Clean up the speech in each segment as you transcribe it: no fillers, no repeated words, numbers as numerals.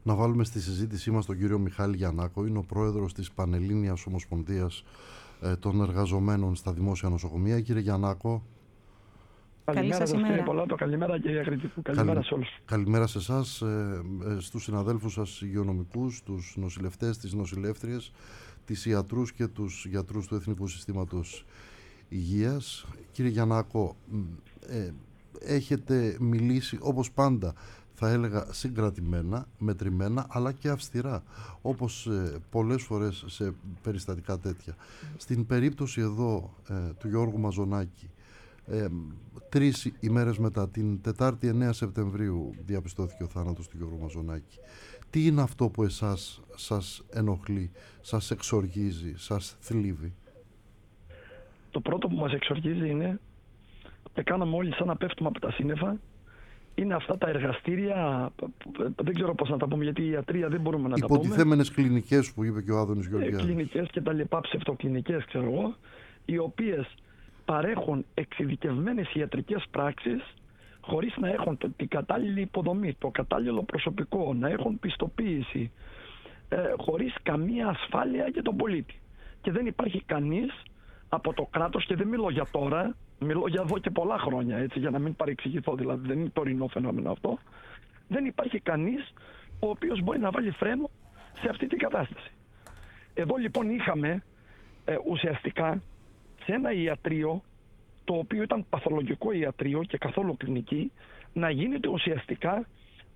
να βάλουμε στη συζήτησή μας τον κύριο Μιχάλη Γιαννάκο. Είναι ο πρόεδρος της Πανελλήνιας Ομοσπονδίας των Εργαζομένων στα Δημόσια Νοσοκομεία. Κύριε Γιαννάκο. Καλημέρα σας κύριε Πολάτο, καλημέρα κύριε Αχρητικού, καλημέρα σε όλους. Καλημέρα σε εσάς, στους συναδέλφους σας υγειονομικούς, τους νοσηλευτές, τις νοσηλεύτριες, τις ιατρούς και τους γιατρούς του Εθνικού Συστήματος Υγείας. Κύριε Γιαννάκο, έχετε μιλήσει όπως πάντα, θα έλεγα συγκρατημένα, μετρημένα, αλλά και αυστηρά, όπως πολλές φορές σε περιστατικά τέτοια. Στην περίπτωση εδώ του Γιώργου Μαζονάκη, 3 ημέρες μετά, την Τετάρτη 9 Σεπτεμβρίου, διαπιστώθηκε ο θάνατος του Γιώργου Μαζονάκη. Τι είναι αυτό που εσάς σας ενοχλεί, σας εξοργίζει, σας θλίβει? Το πρώτο που μας εξοργίζει είναι, και κάναμε όλοι σαν να πέφτουμε από τα σύννεφα, είναι αυτά τα εργαστήρια, δεν ξέρω πώς να τα πούμε, γιατί η ιατρία δεν μπορούμε να τα πούμε. Υποτιθέμενες κλινικές που είπε και ο Άδωνης Γεωργιάδης. Κλινικές και τα λοιπά, ψευτοκλινικές ξέρω εγώ, οι οποίες παρέχουν εξειδικευμένες ιατρικές πράξεις χωρίς να έχουν την κατάλληλη υποδομή, το κατάλληλο προσωπικό, να έχουν πιστοποίηση, χωρίς καμία ασφάλεια για τον πολίτη. Και δεν υπάρχει κανείς από το κράτος, και δεν μιλώ για τώρα, μιλώ για εδώ και πολλά χρόνια, έτσι, για να μην παρεξηγηθώ, δηλαδή δεν είναι τωρινό φαινόμενο αυτό, δεν υπάρχει κανείς ο οποίος μπορεί να βάλει φρένο σε αυτή την κατάσταση. Εδώ λοιπόν είχαμε ουσιαστικά σε ένα ιατρείο, το οποίο ήταν παθολογικό ιατρείο και καθόλου κλινική, να γίνεται ουσιαστικά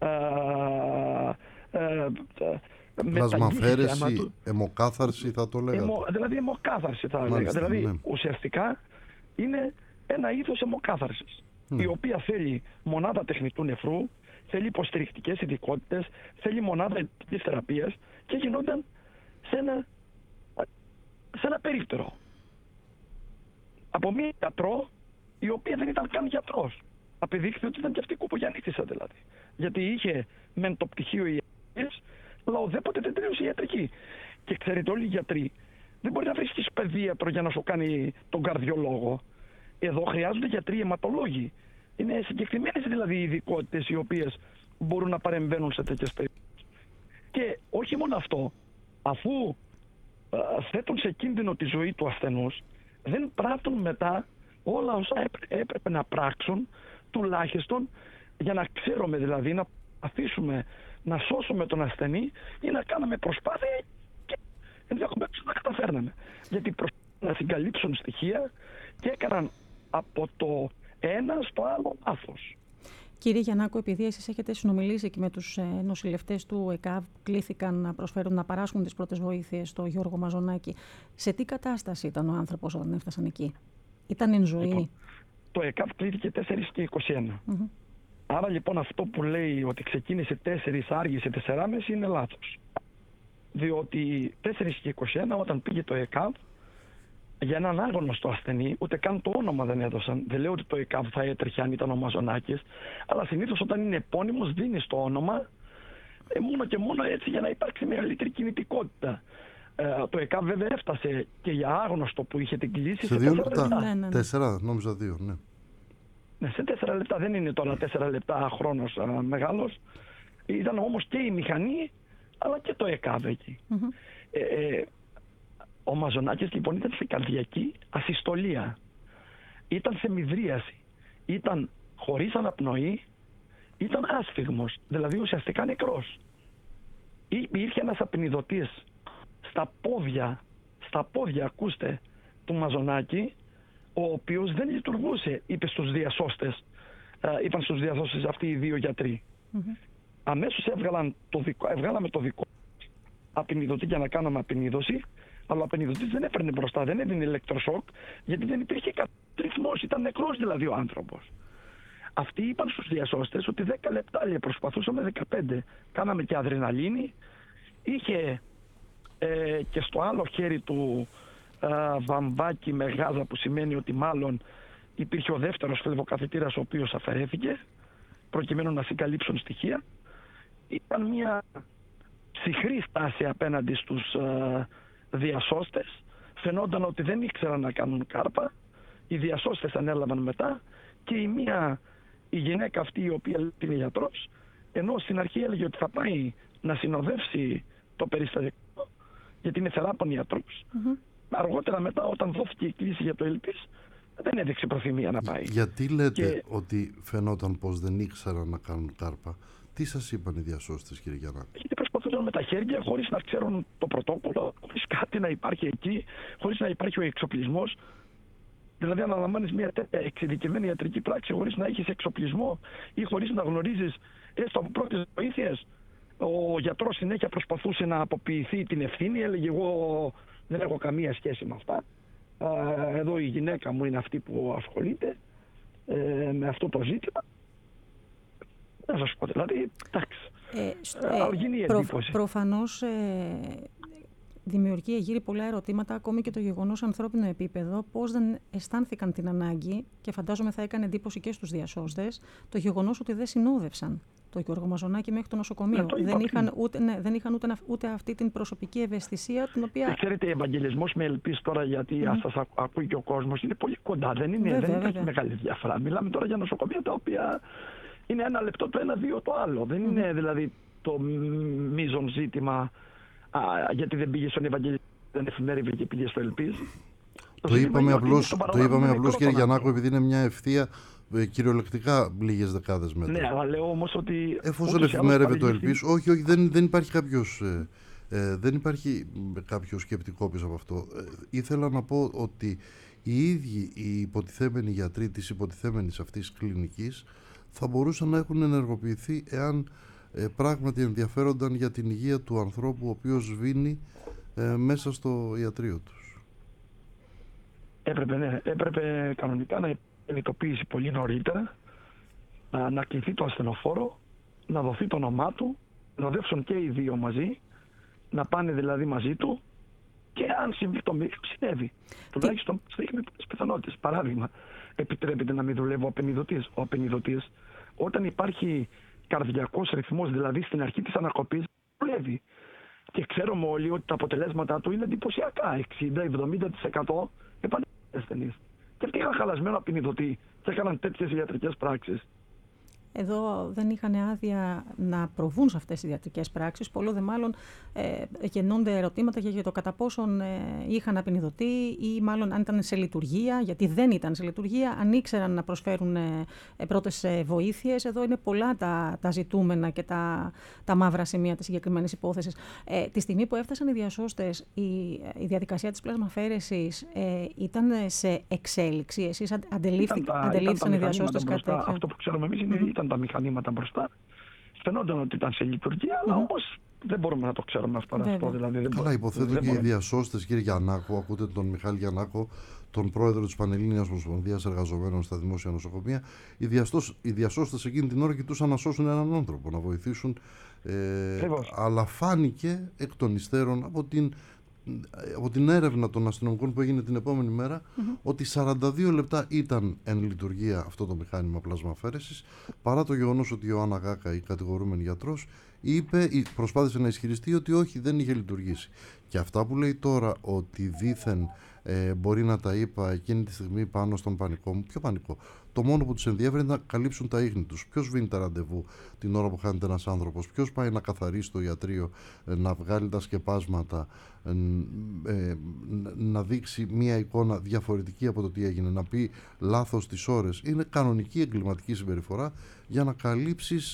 πλασμαφέρεση, αιμοκάθαρση θα το λέγατε. Δηλαδή αιμοκάθαρση θα έλεγα. Δηλαδή ουσιαστικά είναι ένα είδος αιμοκάθαρσης, η οποία θέλει μονάδα τεχνητού νεφρού, θέλει υποστηρικτικές ειδικότητες, θέλει μονάδα ειδικής θεραπείας, και γινόταν σε ένα περίπτερο. Από μία γιατρό, η οποία δεν ήταν καν γιατρός. Απεδείχθη ότι ήταν και αυτή κουπογιανίτισσα δηλαδή. Γιατί είχε μεν το πτυχίο ιατρικής, αλλά ουδέποτε δεν τελείωσε η ιατρική. Και ξέρετε, όλοι οι γιατροί δεν μπορεί να βρίσκεις παιδίατρο για να σου κάνει τον καρδιολόγο. Εδώ χρειάζονται γιατροί αιματολόγοι. Είναι συγκεκριμένες δηλαδή ειδικότητες οι οποίες μπορούν να παρεμβαίνουν σε τέτοιες περιπτώσεις. Και όχι μόνο αυτό, αφού θέτουν σε κίνδυνο τη ζωή του ασθενούς, δεν πράττουν μετά όλα όσα έπρεπε να πράξουν, τουλάχιστον για να ξέρουμε, δηλαδή να αφήσουμε να σώσουμε τον ασθενή ή να κάνουμε προσπάθεια και ενδεχομένως να καταφέρναμε. Γιατί προσπάθησαν να συγκαλύψουν στοιχεία και έκαναν από το ένα στο άλλο λάθος. Κύριε Γιαννάκο, επειδή εσείς έχετε συνομιλήσει και με τους νοσηλευτές του ΕΚΑΒ, κλήθηκαν να προσφέρουν, να παράσχουν τις πρώτες βοήθειες στο Γιώργο Μαζονάκη, σε τι κατάσταση ήταν ο άνθρωπος όταν έφτασαν εκεί? Ήταν εν ζωή? Λοιπόν, το ΕΚΑΒ κλείθηκε 4 και 21. Άρα λοιπόν αυτό που λέει ότι ξεκίνησε 4, άργησε 4,5 είναι λάθος. Διότι 4 και 21 όταν πήγε το ΕΚΑΒ, για έναν άγνωστο ασθενή, ούτε καν το όνομα δεν έδωσαν. Δεν λέω ότι το ΕΚΑΒ θα έτρεχε αν ήταν ο Μαζονάκης, αλλά συνήθως όταν είναι επώνυμος δίνεις το όνομα μόνο και μόνο έτσι για να υπάρξει μεγαλύτερη κινητικότητα. Το ΕΚΑΒ βέβαια έφτασε και για άγνωστο που είχε την κλίση σε 2 λεπτά. 4, νόμιζα 2, ναι. Ναι, σε 4 λεπτά, δεν είναι τώρα 4 λεπτά χρόνος μεγάλος. Ήταν όμως και η μηχανή, αλλά και το ΕΚΑΒ εκεί. Ο Μαζονάκης λοιπόν ήταν σε καρδιακή ασυστολία. Ήταν σε μυδρίαση. Ήταν χωρίς αναπνοή. Ήταν άσφυγμος. Δηλαδή ουσιαστικά νεκρός. Υπήρχε ένας απεινιδωτής στα πόδια, ακούστε, του Μαζονάκη, ο οποίος δεν λειτουργούσε, είπαν στους διασώστες αυτοί οι 2 γιατροί. Αμέσως έβγαλαμε το δικό απεινιδωτή για να κάνουμε απεινίδωση, αλλά ο απεινιδωτής δεν έπαιρνε μπροστά, δεν έδινε ηλεκτροσόκ, γιατί δεν υπήρχε ρυθμός, ήταν νεκρός δηλαδή ο άνθρωπος. Αυτοί είπαν στους διασώστες ότι 10 λεπτά, λέει, προσπαθούσαμε 15. Κάναμε και αδρεναλίνη, είχε και στο άλλο χέρι του βαμβάκι με γάζα, που σημαίνει ότι μάλλον υπήρχε ο δεύτερος φλεβοκαθητήρας ο οποίος αφαιρέθηκε προκειμένου να συγκαλύψουν στοιχεία. Ήταν μια ψυχρή στάση απέναντι στους διασώστες. Φαινόταν ότι δεν ήξεραν να κάνουν κάρπα. Οι διασώστες ανέλαβαν μετά και η γυναίκα αυτή η οποία είναι γιατρός, ενώ στην αρχή έλεγε ότι θα πάει να συνοδεύσει το περιστατικό, γιατί είναι θεράπων ιατρός. Αργότερα μετά, όταν δόθηκε η κλήση για το ΕΛΠΙΣ, δεν έδειξε προθυμία να πάει. Γιατί λέτε ότι φαινόταν πως δεν ήξεραν να κάνουν κάρπα? Τι σας είπαν οι διασώστες, κύριε Γιαννάκο? Γιατί προσπαθούσαν με τα χέρια, χωρίς να ξέρουν το πρωτόκολλο, χωρίς κάτι να υπάρχει εκεί, χωρίς να υπάρχει ο εξοπλισμός. Δηλαδή, αναλαμβάνεις μια τέτοια εξειδικευμένη ιατρική πράξη χωρίς να έχεις εξοπλισμό ή χωρίς να γνωρίζεις έστω από πρώτες βοήθειες. Ο γιατρός συνέχεια προσπαθούσε να αποποιηθεί την ευθύνη, έλεγε εγώ δεν έχω καμία σχέση με αυτά. Εδώ η γυναίκα μου είναι αυτή που ασχολείται με αυτό το ζήτημα. Να σας πω, δηλαδή, εντάξει, γίνει η εντύπωση. Προφανώς δημιουργεί γύρει πολλά ερωτήματα, ακόμη και το γεγονός ανθρώπινο επίπεδο, πώς δεν αισθάνθηκαν την ανάγκη, και φαντάζομαι θα έκανε εντύπωση και στους διασώστες, το γεγονός ότι δεν συνόδευσαν το Γιώργο Μαζονάκη μέχρι το νοσοκομείο. Δεν είχαν ούτε αυτή την προσωπική ευαισθησία, την οποία... Ξέρετε, ο Ευαγγελισμός με ελπίς τώρα, γιατί σας ακούει και ο κόσμος, είναι πολύ κοντά. Δεν υπάρχει μεγάλη διαφορά. Μιλάμε τώρα για νοσοκομεία τα οποία είναι 1 λεπτό το ένα, 2 το άλλο. Δεν είναι δηλαδή το μείζον ζήτημα. Γιατί δεν πήγε στον Ευαγγελισμό, δεν εφημερίδα και πήγε στο Ελπίς. Το είπαμε απλώς, κύριε Γιαννάκο, επειδή είναι μια ευθεία κυριολεκτικά λίγες δεκάδες μέτρα. Ναι, αλλά λέω όμως ότι... Εφόσον εφημέρευε το Ελπίς, όχι, δεν υπάρχει κάποιος... δεν υπάρχει κάποιο σκεπτικό πίσω από αυτό. Ήθελα να πω ότι οι ίδιοι οι υποτιθέμενοι γιατροί της υποτιθέμενης αυτής κλινικής θα μπορούσαν να έχουν ενεργοποιηθεί εάν πράγματι ενδιαφέρονταν για την υγεία του ανθρώπου ο οποίος σβήνει μέσα στο ιατρείο τους. Έπρεπε κανονικά να συνειδητοποιήσει πολύ νωρίτερα, να κληθεί το ασθενοφόρο, να δοθεί το όνομά του, να οδεύσουν και οι δύο μαζί, να πάνε δηλαδή μαζί του, και αν συμβεί το μήνυμα, συνέβη. Τουλάχιστον έχουμε πολλές πιθανότητες. Παράδειγμα, επιτρέπεται να μην δουλεύει ο απενιδωτής όταν υπάρχει καρδιακός ρυθμός, δηλαδή στην αρχή της ανακοπής, δουλεύει. Και ξέρουμε όλοι ότι τα αποτελέσματά του είναι εντυπωσιακά. 60-70% επανέλθει. Και αυτοί είχαν χαλασμένο απενιδωτή και έκαναν τέτοιες ιατρικές πράξεις. Εδώ δεν είχαν άδεια να προβούν σε αυτές τις ιατρικές πράξεις. Πολλό δε μάλλον γεννώνται ερωτήματα για το κατά πόσον είχαν απενιδωτή ή μάλλον αν ήταν σε λειτουργία, γιατί δεν ήταν σε λειτουργία, αν ήξεραν να προσφέρουν πρώτες βοήθειες. Εδώ είναι πολλά τα ζητούμενα και τα μαύρα σημεία της συγκεκριμένης υπόθεσης. Τη στιγμή που έφτασαν οι διασώστες, η διαδικασία της πλασμαφέρεσης ήταν σε εξέλιξη. Εσείς αντελήφθησαν οι διασώστες κάτι τέτοιο? Αυτό που ξέρουμε εμείς ήταν τα μηχανήματα μπροστά. Φαινόταν ότι ήταν σε λειτουργία, αλλά όμως δεν μπορούμε να το ξέρουμε αυτό. Καλά, υποθέτω και οι διασώστες, κύριε Γιαννάκο, ακούτε τον Μιχάλη Γιαννάκο, τον πρόεδρο της Πανελλήνιας Ομοσπονδίας Εργαζομένων στα Δημόσια Νοσοκομεία. Οι διασώστες εκείνη την ώρα κοιτούσαν να σώσουν έναν άνθρωπο, να βοηθήσουν. Αλλά φάνηκε εκ των υστέρων από την έρευνα των αστυνομικών που έγινε την επόμενη μέρα, ότι 42 λεπτά ήταν εν λειτουργία αυτό το μηχάνημα πλασμαφέρεσης, παρά το γεγονός ότι η Ιωάννα Γάκα, η κατηγορούμενη γιατρός, προσπάθησε να ισχυριστεί ότι όχι, δεν είχε λειτουργήσει. Και αυτά που λέει τώρα ότι δήθεν μπορεί να τα είπα εκείνη τη στιγμή πάνω στον πανικό μου. Ποιο πανικό? Το μόνο που τους ενδιαφέρει είναι να καλύψουν τα ίχνη τους. Ποιος βίνει τα ραντεβού την ώρα που χάνεται ένας άνθρωπος? Ποιος πάει να καθαρίσει το ιατρείο, να βγάλει τα σκεπάσματα, να δείξει μία εικόνα διαφορετική από το τι έγινε, να πει λάθος τις ώρες? Είναι κανονική εγκληματική συμπεριφορά για να καλύψεις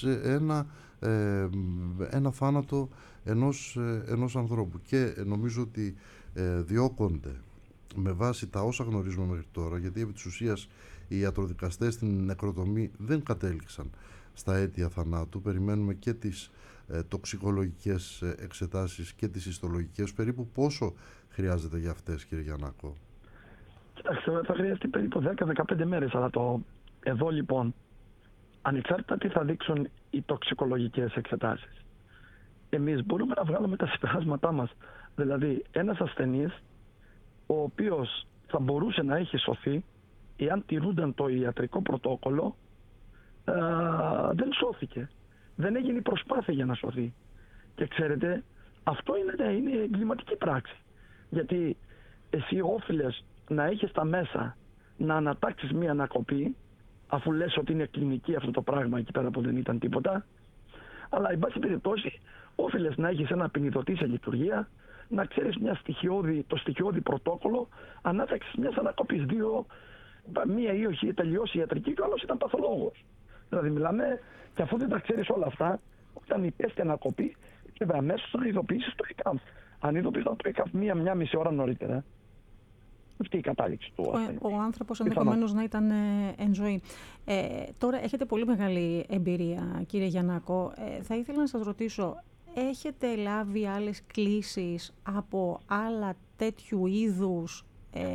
ένα θάνατο ενός ανθρώπου. Και νομίζω ότι διώκονται με βάση τα όσα γνωρίζουμε μέχρι τώρα, γιατί επί της ουσίας οι ιατροδικαστές στην νεκροτομή δεν κατέληξαν στα αίτια θανάτου. Περιμένουμε και τις τοξικολογικές εξετάσεις και τις ιστολογικές. Περίπου πόσο χρειάζεται για αυτές, κύριε Γιαννάκο? Κοιτάξτε, θα χρειαστεί περίπου 10-15 μέρες, αλλά εδώ λοιπόν, ανεξάρτητα τι θα δείξουν οι τοξικολογικές εξετάσεις, εμείς μπορούμε να βγάλουμε τα συμπεράσματά μας. Δηλαδή, ένας ασθενής ο οποίος θα μπορούσε να έχει σωθεί εάν τηρούνταν το ιατρικό πρωτόκολλο, δεν σώθηκε. Δεν έγινε προσπάθεια για να σωθεί. Και ξέρετε, αυτό είναι εγκληματική πράξη. Γιατί εσύ όφιλες να έχεις τα μέσα να ανατάξεις μία ανακοπή, αφού λες ότι είναι κλινική αυτό το πράγμα εκεί πέρα που δεν ήταν τίποτα, Αλλά, εν πάση περιπτώσει, όφιλες να έχεις ένα ποινιδωτή σε λειτουργία, να ξέρεις το στοιχειώδη πρωτόκολλο ανάταξης μιας ανακοπής. Μία ή όχι τελειώσει η ιατρική και ο άλλος ήταν παθολόγος. Δηλαδή, μιλάμε, και αφού δεν τα ξέρεις όλα αυτά, όταν υπέστη ανακοπή, και αμέσως να ειδοποιήσεις το ΕΚΑΒ. Αν ειδοποιήσεις το ΕΚΑΒ μία μισή ώρα νωρίτερα, αυτή η κατάληξη του ασθενούς. Ο άνθρωπος ενδεχομένως να ήταν εν ζωή. Τώρα έχετε πολύ μεγάλη εμπειρία, κύριε Γιαννάκο. Θα ήθελα να σας ρωτήσω, έχετε λάβει άλλες κλήσεις από άλλα τέτοιου είδους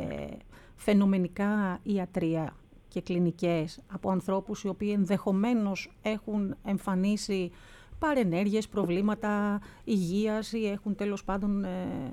φαινομενικά ιατρία και κλινικές, από ανθρώπους οι οποίοι ενδεχομένως έχουν εμφανίσει παρενέργειες, προβλήματα υγείας ή έχουν τέλος πάντων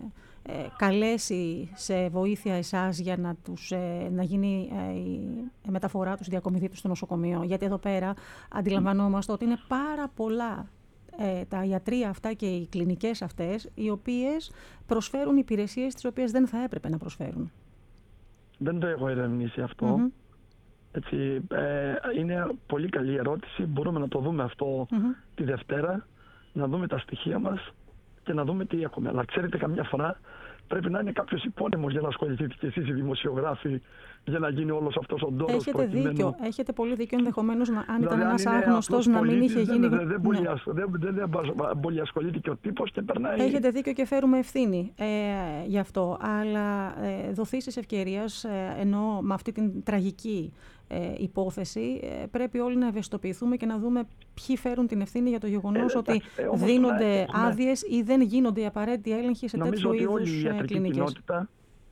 καλέσει σε βοήθεια εσάς για να γίνει η μεταφορά τους, η διακομιδή τους στο νοσοκομείο? Γιατί εδώ πέρα αντιλαμβανόμαστε ότι είναι πάρα πολλά τα ιατρεία αυτά και οι κλινικές αυτές, οι οποίες προσφέρουν υπηρεσίες τις οποίες δεν θα έπρεπε να προσφέρουν. Δεν το έχω ερευνήσει αυτό. Έτσι, είναι πολύ καλή ερώτηση. Μπορούμε να το δούμε αυτό τη Δευτέρα, να δούμε τα στοιχεία μας και να δούμε τι έχουμε. Αλλά ξέρετε, καμιά φορά πρέπει να είναι κάποιος υπόνεμος για να ασχοληθείτε και εσείς οι δημοσιογράφοι, για να γίνει όλος αυτός ο ντόρος. Έχετε δίκιο. Έχετε πολύ δίκιο. Ενδεχομένως, αν ήταν ένας άγνωστος, να μην είχε γίνει. Δεν πολύ ασχολείται και ο τύπος και περνάει. Έχετε δίκιο και φέρουμε ευθύνη γι' αυτό. Αλλά δοθήσεις ευκαιρίας, ενώ με αυτή την τραγική υπόθεση, πρέπει όλοι να ευαισθητοποιηθούμε και να δούμε ποιοι φέρουν την ευθύνη για το γεγονός ότι δίνονται άδειες ή δεν γίνονται οι απαραίτητοι έλεγχοι σε τέτοιου είδους κλινικές. Νομίζω ότι όλη η ιατρική κοινότητα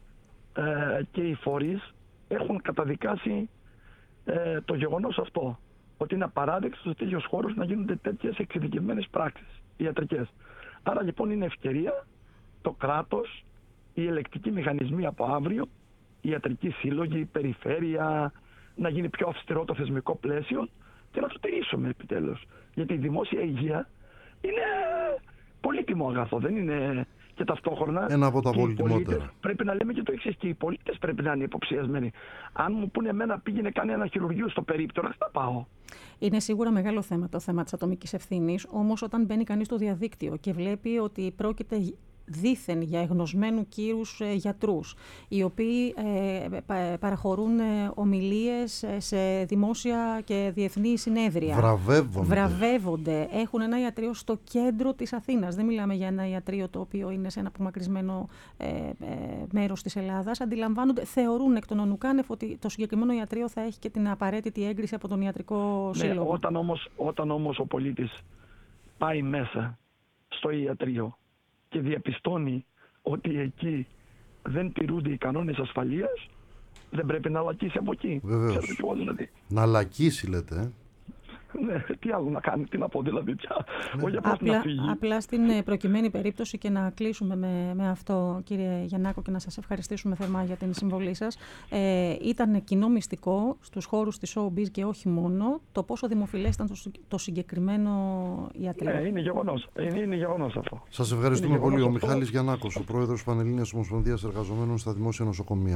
και οι φορείς έχουν καταδικάσει το γεγονός αυτό, ότι είναι απαράδεκτο σε τέτοιους χώρους να γίνονται τέτοιες εξειδικευμένες πράξεις ιατρικές. Άρα λοιπόν είναι ευκαιρία το κράτος, οι ελεκτικοί μηχανισμοί από αύριο, οι ιατρικοί σύλλογοι, η περιφέρεια, να γίνει πιο αυστηρό το θεσμικό πλαίσιο και να το τηρήσουμε επιτέλους. Γιατί η δημόσια υγεία είναι πολύτιμο αγαθό, δεν είναι και ταυτόχρονα. Ένα από τα πολύτιμότερα. Πρέπει να λέμε και το εξής, και οι πολίτες πρέπει να είναι υποψιασμένοι. Αν μου πούνε εμένα πήγαινε κάνει ένα χειρουργείο στο περίπτωρα, θα πάω. Είναι σίγουρα μεγάλο θέμα το θέμα της ατομικής ευθύνης, όμως όταν μπαίνει κανείς στο διαδίκτυο και βλέπει ότι πρόκειται δήθεν για εγνωσμένου κύρους γιατρούς, οι οποίοι παραχωρούν ομιλίες σε δημόσια και διεθνή συνέδρια. Βραβεύονται. Έχουν ένα ιατρείο στο κέντρο της Αθήνας. Δεν μιλάμε για ένα ιατρείο το οποίο είναι σε ένα απομακρυσμένο μέρος της Ελλάδας. Αντιλαμβάνονται, θεωρούν εκ των ονουκάνευ ότι το συγκεκριμένο ιατρείο θα έχει και την απαραίτητη έγκριση από τον ιατρικό σύλλογο. Όταν όμως ο πολίτης πάει μέσα στο ιατρείο και διαπιστώνει ότι εκεί δεν τηρούνται οι κανόνες ασφαλείας, δεν πρέπει να λακίσει από εκεί. Βεβαίως. Δηλαδή. Να λακίσει, λέτε. Ναι, τι άλλο να κάνει, τι να πω δηλαδή πια. Απλά στην προκειμένη περίπτωση, και να κλείσουμε με αυτό, κύριε Γιαννάκο, και να σας ευχαριστήσουμε θερμά για την συμβολή σας, ήταν κοινό μυστικό στους χώρους της showbiz και όχι μόνο το πόσο δημοφιλές ήταν το συγκεκριμένο ιατρείο. Είναι γεγονός. Είναι γεγονός αυτό. Σας ευχαριστούμε πολύ. Ο Μιχάλης Γιαννάκος, ο πρόεδρος της Πανελλήνιας Ομοσπονδίας Εργαζομένων στα Δημόσια Νοσοκομεία.